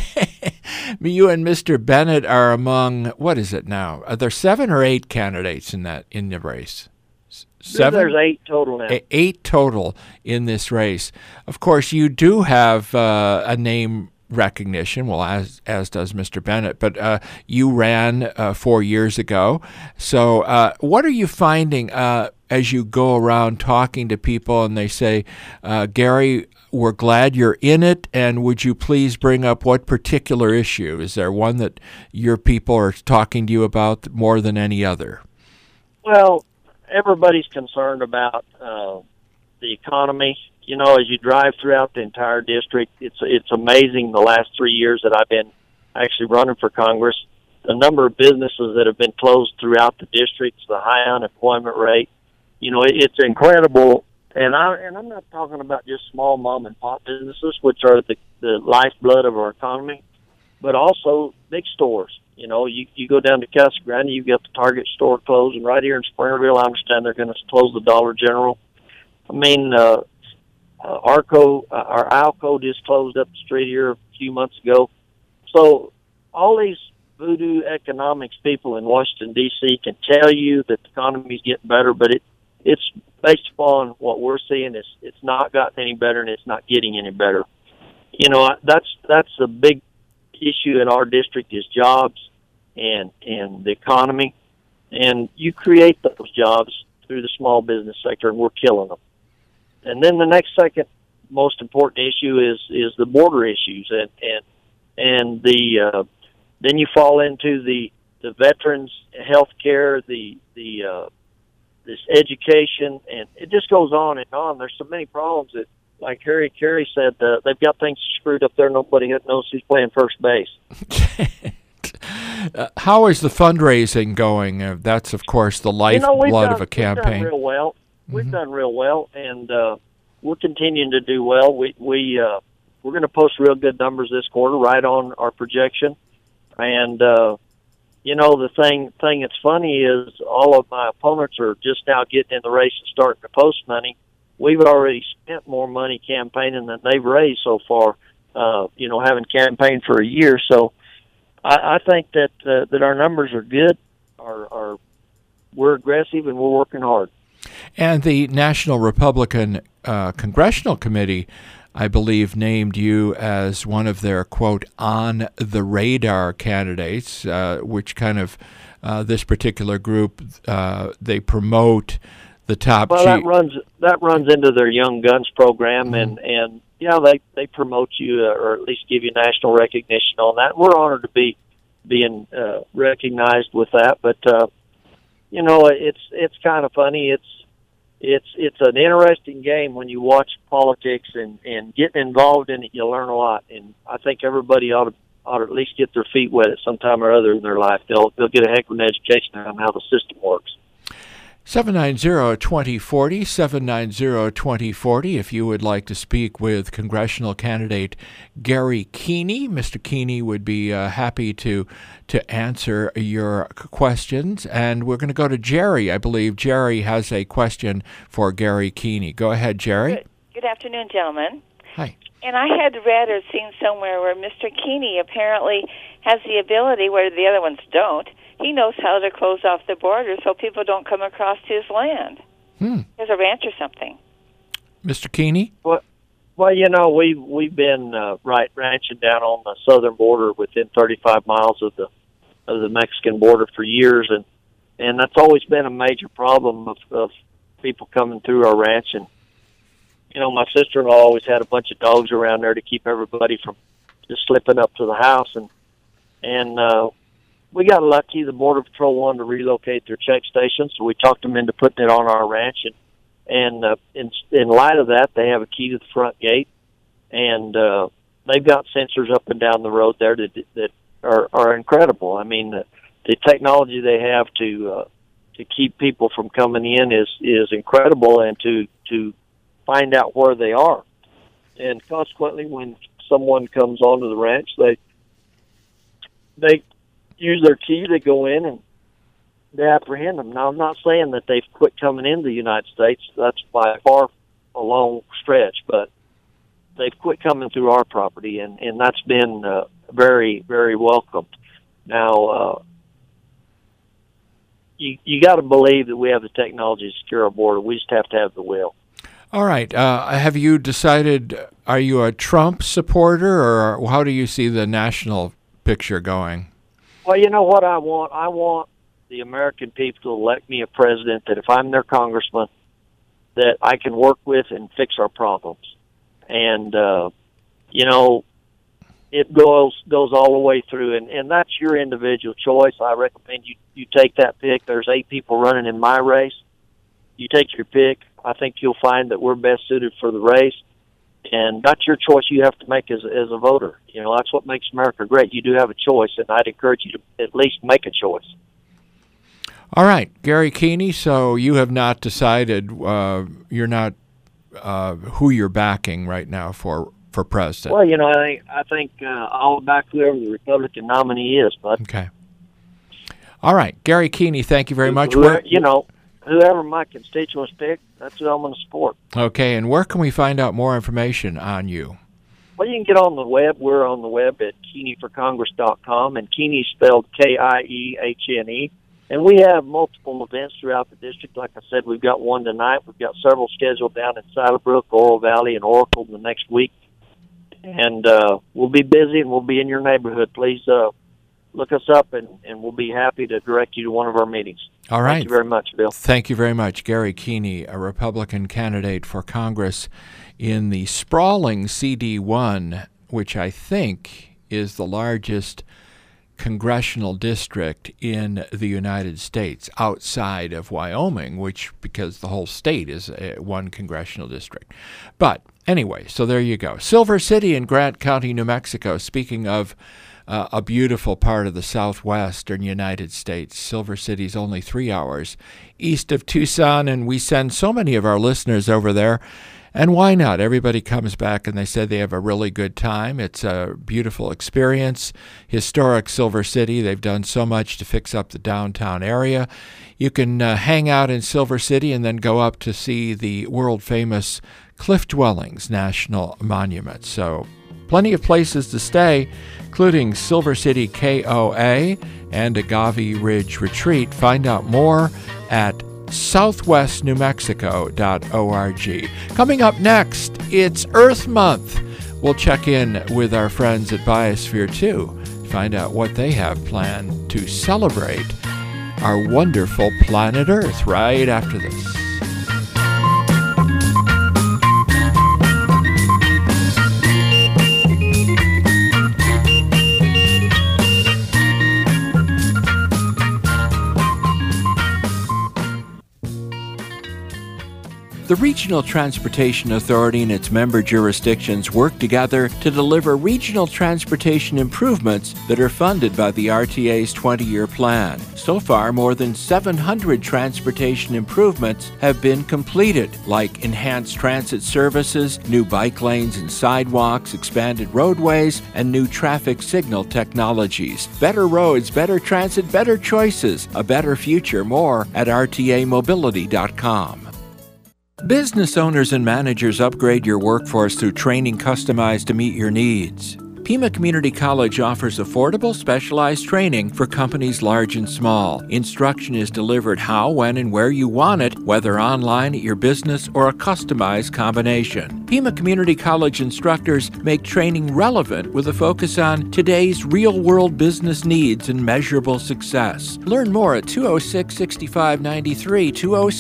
You and Mr. Bennett are among, what is it now? Are there 7 or 8 candidates in the race? 7? There's 8 total now. 8 total in this race. Of course, you do have a name recognition, well, as does Mr. Bennett, but you ran 4 years ago. So what are you finding as you go around talking to people and they say, Gary, we're glad you're in it, and would you please bring up what particular issue? Is there one that your people are talking to you about more than any other? Well, everybody's concerned about the economy. You know, as you drive throughout the entire district, it's amazing the last 3 years that I've been actually running for Congress, the number of businesses that have been closed throughout the districts, the high unemployment rate. You know, it's incredible. And I'm not talking about just small mom and pop businesses, which are the lifeblood of our economy, but also big stores. You know, you go down to Casa Grande, you've got the Target store closed, and right here in Springerville, I understand they're going to close the Dollar General. I mean, our Alco just closed up the street here a few months ago. So all these voodoo economics people in Washington, D.C. can tell you that the economy's getting better, but it's based upon what we're seeing. It's not gotten any better, and it's not getting any better. You know, that's a big issue in our district is jobs and the economy. And you create those jobs through the small business sector, and we're killing them. And then the next second most important issue is the border issues, and the then you fall into the veterans health care, this education, and it just goes on and on. There's so many problems that, like Harry Carey said, they've got things screwed up there. Nobody knows who's playing first base. How is the fundraising going? That's, of course, the lifeblood of a campaign. We've done real well. We've done real well, and we're continuing to do well. We're going to post real good numbers this quarter, right on our projection. And the thing that's funny is all of my opponents are just now getting in the race and starting to post money. We've already spent more money campaigning than they've raised so far. Having campaigned for a year, so I think that our numbers are good. We're aggressive and we're working hard. And the National Republican Congressional Committee, I believe, named you as one of their, quote, on-the-radar candidates, which kind of, this particular group, they promote the top... Well, that runs into their Young Guns program, and they promote you, or at least give you national recognition on that. We're honored to be being recognized with that, but, it's kind of funny. It's an interesting game when you watch politics and getting involved in it. You learn a lot, and I think everybody ought to at least get their feet wet at some time or other in their life. They'll get a heck of an education on how the system works. 790-2040, 790-2040, if you would like to speak with congressional candidate Gary Keeney. Mr. Keeney would be happy to answer your questions. And we're going to go to Jerry. I believe Jerry has a question for Gary Keeney. Go ahead, Jerry. Good afternoon, gentlemen. Hi. And I had read or seen somewhere where Mr. Keeney apparently has the ability, where the other ones don't. He knows how to close off the border so people don't come across his land. There's a ranch or something. Mr. Keeney? Well, we've been ranching down on the southern border within 35 miles of the Mexican border for years, and that's always been a major problem of people coming through our ranch. And my sister-in-law always had a bunch of dogs around there to keep everybody from just slipping up to the house, and we got lucky. The Border Patrol wanted to relocate their check station, so we talked them into putting it on our ranch. And in light of that, they have a key to the front gate, and they've got sensors up and down the road there that are incredible. I mean, the technology they have to keep people from coming in is incredible, and to find out where they are. And consequently, when someone comes onto the ranch, they use their key, they go in and they apprehend them. Now, I'm not saying that they've quit coming into the United States. That's by far a long stretch, but they've quit coming through our property, and that's been very, very welcome. Now, you got to believe that we have the technology to secure our border. We just have to have the will. All right. Have you decided, are you a Trump supporter, or how do you see the national picture going? Well, you know what I want? I want the American people to elect me a president that if I'm their congressman, that I can work with and fix our problems. And, it goes all the way through, and that's your individual choice. I recommend you take that pick. There's 8 people running in my race. You take your pick. I think you'll find that we're best suited for the race. And that's your choice you have to make as a voter. That's what makes America great. You do have a choice, and I'd encourage you to at least make a choice. All right, Gary Keeney, so you have not decided you're not who you're backing right now for president. Well, I think I'll back whoever the Republican nominee is. But okay. All right, Gary Keeney, thank you very much. Whoever my constituents pick, that's who I'm going to support. Okay, and where can we find out more information on you? Well, you can get on the web. We're on the web at KeeneyForCongress.com, and Keeney spelled Kiehne. And we have multiple events throughout the district. Like I said, we've got one tonight. We've got several scheduled down in Saddlebrook, Oro Valley, and Oracle in the next week. And we'll be busy, and we'll be in your neighborhood. Please look us up, and we'll be happy to direct you to one of our meetings. All right. Thank you very much, Bill. Thank you very much. Gary Keeney, a Republican candidate for Congress in the sprawling CD1, which I think is the largest congressional district in the United States outside of Wyoming, because the whole state is one congressional district. But anyway, so there you go. Silver City in Grant County, New Mexico. Speaking of a beautiful part of the southwestern United States, Silver City's only 3 hours east of Tucson, and we send so many of our listeners over there. And why not? Everybody comes back and they say they have a really good time. It's a beautiful experience. Historic Silver City. They've done so much to fix up the downtown area. You can hang out in Silver City and then go up to see the world-famous Cliff Dwellings National Monument. So plenty of places to stay, including Silver City KOA and Agave Ridge Retreat. Find out more at southwestnewmexico.org. Coming up next, it's Earth Month. We'll check in with our friends at Biosphere 2, find out what they have planned to celebrate our wonderful planet Earth right after this. The Regional Transportation Authority and its member jurisdictions work together to deliver regional transportation improvements that are funded by the RTA's 20-year plan. So far, more than 700 transportation improvements have been completed, like enhanced transit services, new bike lanes and sidewalks, expanded roadways, and new traffic signal technologies. Better roads, better transit, better choices, a better future. More at rtamobility.com. Business owners and managers, upgrade your workforce through training customized to meet your needs. Pima Community College offers affordable, specialized training for companies large and small. Instruction is delivered how, when, and where you want it, whether online at your business or a customized combination. Pima Community College instructors make training relevant with a focus on today's real-world business needs and measurable success. Learn more at 206-6593,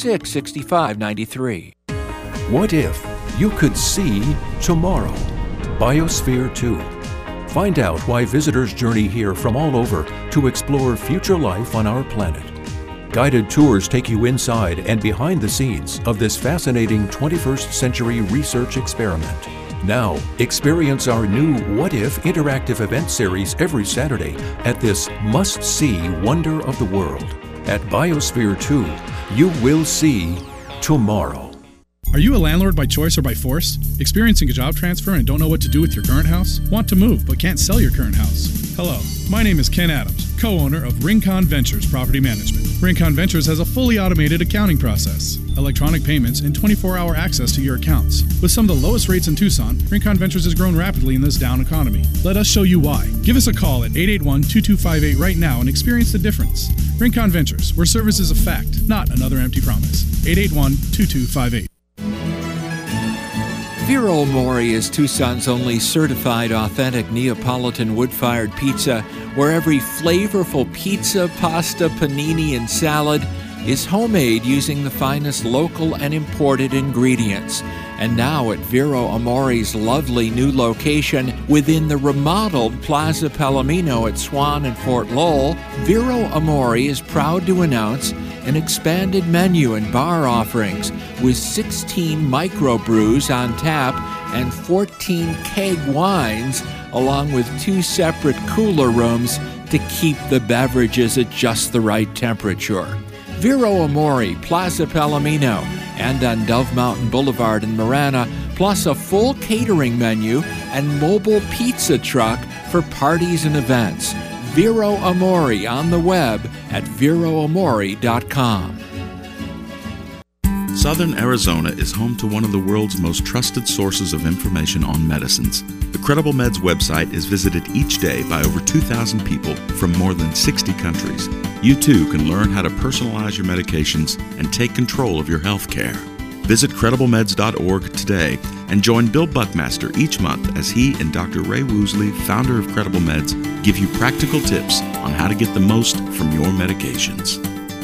206-6593. What if you could see tomorrow? Biosphere 2. Find out why visitors journey here from all over to explore future life on our planet. Guided tours take you inside and behind the scenes of this fascinating 21st century research experiment. Now, experience our new What If interactive event series every Saturday at this must-see wonder of the world. At Biosphere 2, you will see tomorrow. Are you a landlord by choice or by force? Experiencing a job transfer and don't know what to do with your current house? Want to move but can't sell your current house? Hello, my name is Ken Adams, co-owner of Rincon Ventures Property Management. Rincon Ventures has a fully automated accounting process, electronic payments, and 24-hour access to your accounts. With some of the lowest rates in Tucson, Rincon Ventures has grown rapidly in this down economy. Let us show you why. Give us a call at 881-2258 right now and experience the difference. Rincon Ventures, where service is a fact, not another empty promise. 881-2258. Vero Mori is Tucson's only certified authentic Neapolitan wood-fired pizza, where every flavorful pizza, pasta, panini, and salad is homemade using the finest local and imported ingredients. And now at Vero Amori's lovely new location within the remodeled Plaza Palomino at Swan and Fort Lowell, Vero Amori is proud to announce an expanded menu and bar offerings with 16 microbrews on tap and 14 keg wines, along with 2 separate cooler rooms to keep the beverages at just the right temperature. Vero Amori, Plaza Palomino, and on Dove Mountain Boulevard in Marana, plus a full catering menu and mobile pizza truck for parties and events. Vero Amori on the web at veroamori.com. Southern Arizona is home to one of the world's most trusted sources of information on medicines. The Credible Meds website is visited each day by over 2,000 people from more than 60 countries. You too can learn how to personalize your medications and take control of your health care. Visit crediblemeds.org today and join Bill Buckmaster each month as he and Dr. Ray Woosley, founder of Credible Meds, give you practical tips on how to get the most from your medications.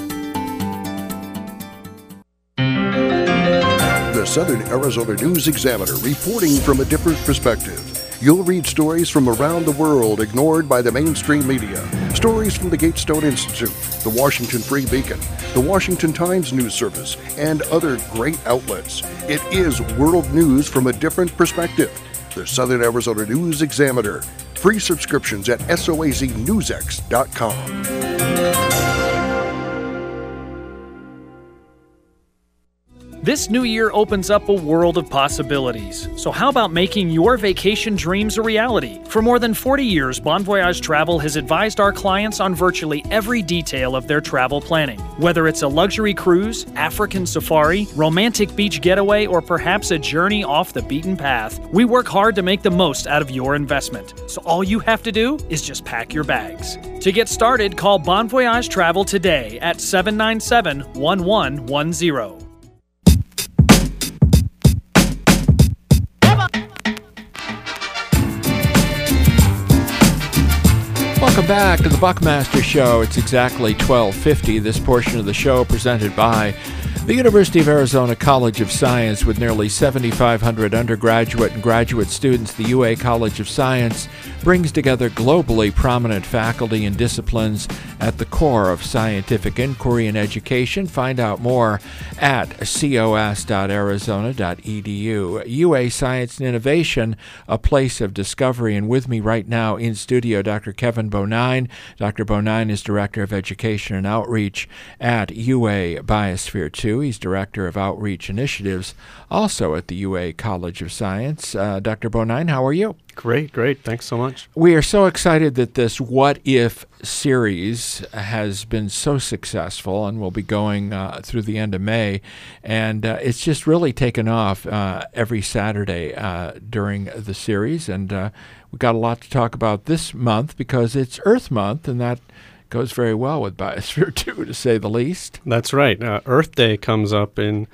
The Southern Arizona News Examiner, reporting from a different perspective. You'll read stories from around the world ignored by the mainstream media. Stories from the Gatestone Institute, the Washington Free Beacon, the Washington Times News Service, and other great outlets. It is world news from a different perspective. The Southern Arizona News Examiner. Free subscriptions at soaznewsx.com. This new year opens up a world of possibilities. So how about making your vacation dreams a reality? For more than 40 years, Bon Voyage Travel has advised our clients on virtually every detail of their travel planning. Whether it's a luxury cruise, African safari, romantic beach getaway, or perhaps a journey off the beaten path, we work hard to make the most out of your investment. So all you have to do is just pack your bags. To get started, call Bon Voyage Travel today at 797-1110. Welcome back to the Buckmaster Show. It's exactly 12:50. This portion of the show presented by the University of Arizona College of Science. With nearly 7,500 undergraduate and graduate students, the UA College of Science brings together globally prominent faculty and disciplines at the core of scientific inquiry and education. Find out more at cos.arizona.edu. UA Science and Innovation, a place of discovery. And with me right now in studio, Dr. Kevin Bonine. Dr. Bonine is Director of Education and Outreach at UA Biosphere 2. He's Director of Outreach Initiatives, also at the UA College of Science. Dr. Bonine, how are you? Great. Thanks so much. We are so excited that this What If series has been so successful and will be going through the end of May. And it's just really taken off every Saturday during the series. And we've got a lot to talk about this month because it's Earth Month, and that goes very well with Biosphere 2, to say the least. That's right. Earth Day comes up in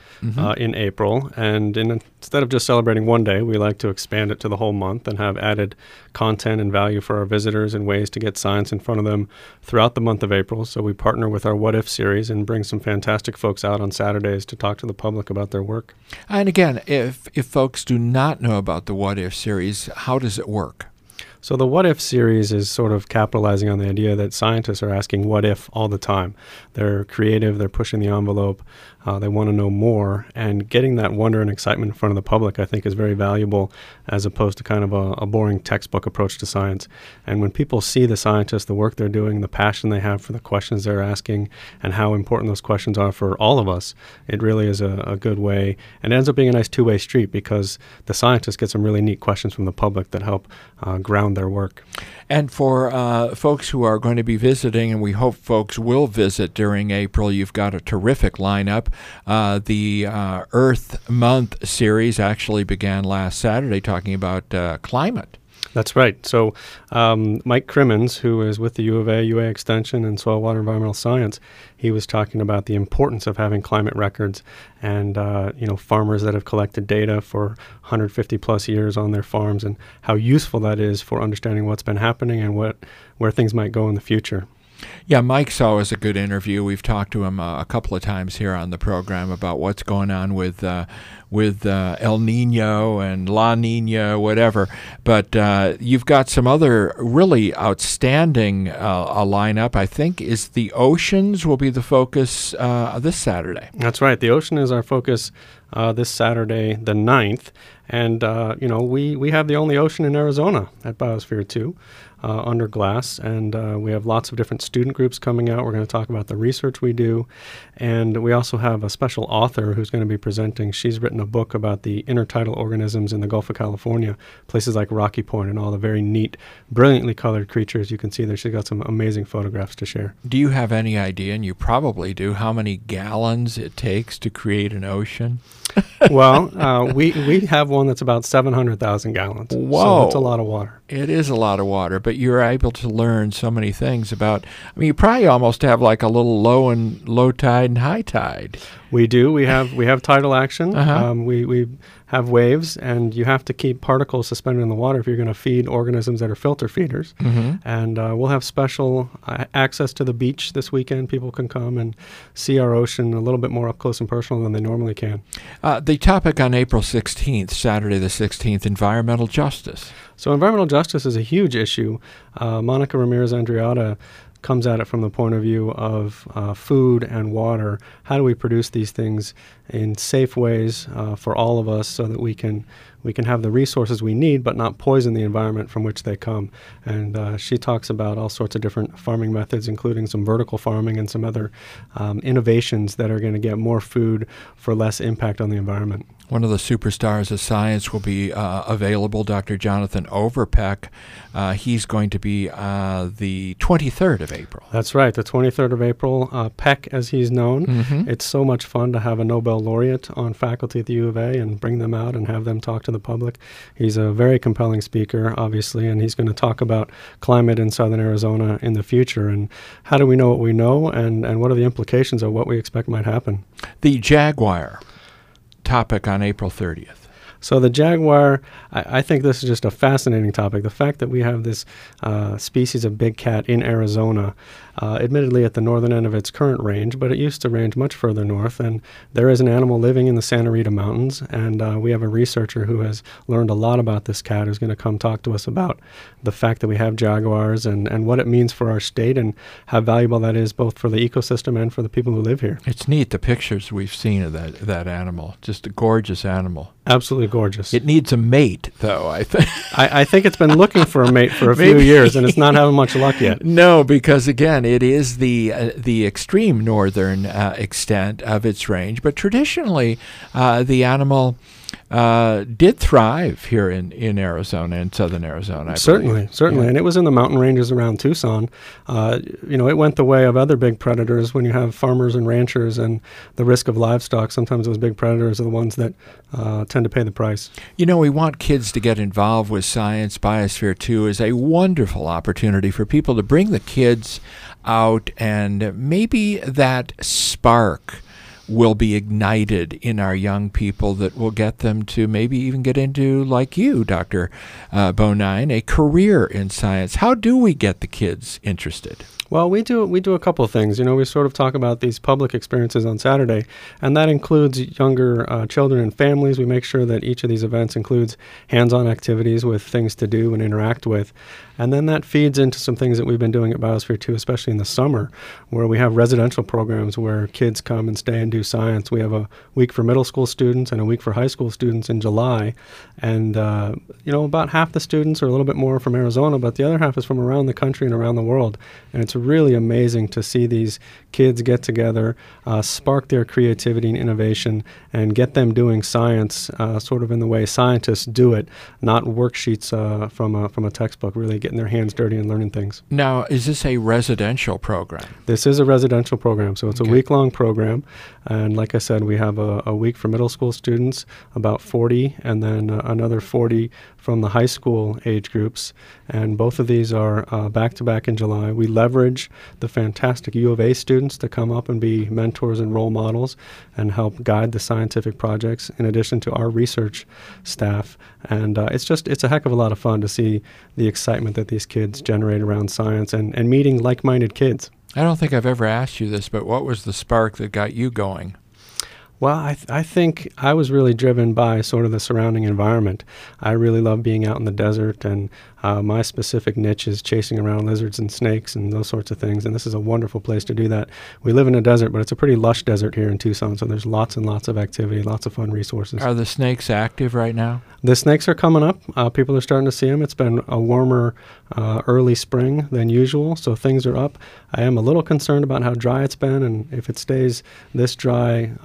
April, and instead of just celebrating one day, we like to expand it to the whole month and have added content and value for our visitors and ways to get science in front of them throughout the month of April. So we partner with our What If series and bring some fantastic folks out on Saturdays to talk to the public about their work. And again, if folks do not know about the What If series, how does it work? So the What If series is sort of capitalizing on the idea that scientists are asking what if all the time. They're creative, they're pushing the envelope, they want to know more, and getting that wonder and excitement in front of the public, I think, is very valuable as opposed to kind of a boring textbook approach to science. And when people see the scientists, the work they're doing, the passion they have for the questions they're asking, and how important those questions are for all of us, it really is a good way. And it ends up being a nice two-way street because the scientists get some really neat questions from the public that help ground their work. And for folks who are going to be visiting, and we hope folks will visit during April, you've got a terrific lineup. The Earth Month series actually began last Saturday talking about climate. That's right. So Mike Crimmins, who is with the U of A, UA Extension, and Soil, Water, Environmental Science, he was talking about the importance of having climate records and farmers that have collected data for 150 plus years on their farms and how useful that is for understanding what's been happening and where things might go in the future. Yeah, Mike's always a good interview. We've talked to him a couple of times here on the program about what's going on with El Nino and La Nina, whatever. But you've got some other really outstanding lineup. I think is the oceans will be the focus this Saturday. That's right. The ocean is our focus this Saturday, the 9th. And, we have the only ocean in Arizona at Biosphere 2. Under glass, and we have lots of different student groups coming out. We're going to talk about the research we do, and we also have a special author who's going to be presenting. She's written a book about the intertidal organisms in the Gulf of California, places like Rocky Point, and all the very neat, brilliantly colored creatures you can see there. She's got some amazing photographs to share. Do you have any idea, and you probably do, how many gallons it takes to create an ocean? Well, we have one that's about 700,000 gallons. Whoa. So that's a lot of water. It is a lot of water, but you're able to learn so many things about, you probably almost have like a little low tide and high tide. We do. We have tidal action. We have waves, and you have to keep particles suspended in the water if you're going to feed organisms that are filter feeders. And we'll have special access to the beach this weekend. People can come and see our ocean a little bit more up close and personal than they normally can. The topic on April 16th, Saturday the 16th, environmental justice. So environmental justice is a huge issue. Monica Ramirez-Andreatta comes at it from the point of view of food and water. How do we produce these things in safe ways for all of us so that we can have the resources we need but not poison the environment from which they come? And she talks about all sorts of different farming methods, including some vertical farming and some other innovations that are going to get more food for less impact on the environment. One of the superstars of science will be available, Dr. Jonathan Overpeck. He's going to be the 23rd of April. That's right, the 23rd of April. Peck, as he's known. It's so much fun to have a Nobel laureate on faculty at the U of A and bring them out and have them talk to the public. He's a very compelling speaker, obviously, and he's going to talk about climate in southern Arizona in the future and how do we know what we know and what are the implications of what we expect might happen. The jaguar topic on April 30th. So the jaguar, I think this is just a fascinating topic. The fact that we have this species of big cat in Arizona, admittedly at the northern end of its current range, but it used to range much further north. And there is an animal living in the Santa Rita Mountains. And we have a researcher who has learned a lot about this cat who's going to come talk to us about the fact that we have jaguars and what it means for our state and how valuable that is both for the ecosystem and for the people who live here. It's neat, the pictures we've seen of that animal. Just a gorgeous animal. Absolutely gorgeous. It needs a mate, though, I think. I think it's been looking for a mate for a few years, and it's not having much luck yet. No, because, again, it is the extreme northern extent of its range. But traditionally, the animal did thrive here in Arizona, in southern Arizona, I Certainly. believe. And it was in the mountain ranges around Tucson. It went the way of other big predators. When you have farmers and ranchers and the risk of livestock, sometimes those big predators are the ones that tend to pay the price. We want kids to get involved with science. Biosphere 2 is a wonderful opportunity for people to bring the kids out, and maybe that spark will be ignited in our young people that will get them to maybe even get into, like you, Dr. Bonine, a career in science. How do we get the kids interested? Well, we do a couple of things. We sort of talk about these public experiences on Saturday, and that includes younger children and families. We make sure that each of these events includes hands-on activities with things to do and interact with. And then that feeds into some things that we've been doing at Biosphere 2, especially in the summer, where we have residential programs where kids come and stay and do science. We have a week for middle school students and a week for high school students in July. And, about half the students, or a little bit more, from Arizona, but the other half is from around the country and around the world. And it's really amazing to see these kids get together, spark their creativity and innovation, and get them doing science sort of in the way scientists do it, not worksheets from a textbook, really getting their hands dirty and learning things. Now, is this a residential program? This is a residential program, so it's a week-long program. And like I said, we have a week for middle school students, about 40, and then another 40 from the high school age groups. And both of these are back-to-back in July. We leverage the fantastic U of A students to come up and be mentors and role models and help guide the scientific projects, in addition to our research staff. And it's a heck of a lot of fun to see the excitement that these kids generate around science and meeting like-minded kids. I don't think I've ever asked you this, but what was the spark that got you going? Well, I think I was really driven by sort of the surrounding environment. I really love being out in the desert, and my specific niche is chasing around lizards and snakes and those sorts of things, and this is a wonderful place to do that. We live in a desert, but it's a pretty lush desert here in Tucson, so there's lots and lots of activity, lots of fun resources. Are the snakes active right now? The snakes are coming up. People are starting to see them. It's been a warmer early spring than usual, so things are up. I am a little concerned about how dry it's been, and if it stays this dry all the way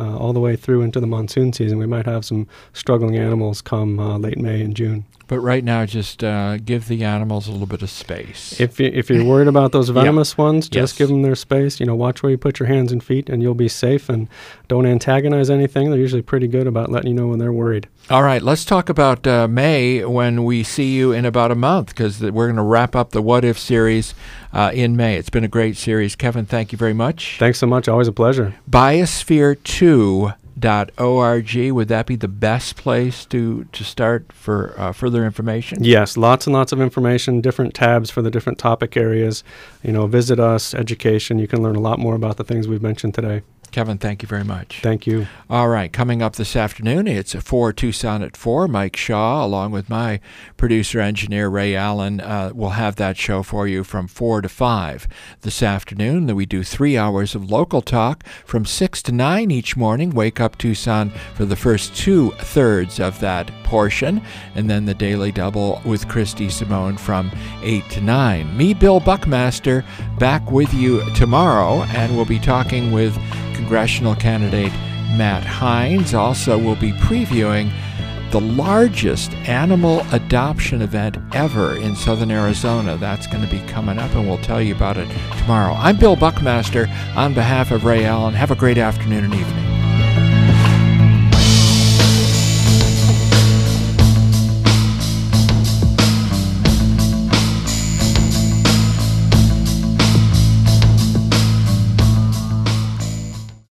way through into the monsoon season. We might have some struggling animals come late May and June. But right now, just give the animals a little bit of space. If you're worried about those venomous ones, just give them their space. Watch where you put your hands and feet, and you'll be safe. And don't antagonize anything. They're usually pretty good about letting you know when they're worried. All right, let's talk about May when we see you in about a month, because we're going to wrap up the What If series in May. It's been a great series. Kevin, thank you very much. Thanks so much. Always a pleasure. Biosphere2.org. Would that be the best place to start for further information? Yes, lots and lots of information, different tabs for the different topic areas. Visit us, education. You can learn a lot more about the things we've mentioned today. Kevin, thank you very much. Thank you. All right, coming up this afternoon, it's 4 Tucson at 4. Mike Shaw, along with my producer-engineer, Ray Allen, will have that show for you from 4 to 5 this afternoon. Then we do 3 hours of local talk from 6 to 9 each morning. Wake Up Tucson for the first 2/3 of that portion. And then the Daily Double with Christy Simone from 8 to 9. Me, Bill Buckmaster, back with you tomorrow, and we'll be talking with congressional candidate Matt Hines. Also, we'll be previewing the largest animal adoption event ever in southern Arizona. That's going to be coming up, and we'll tell you about it tomorrow. I'm Bill Buckmaster on behalf of Ray Allen. Have a great afternoon and evening.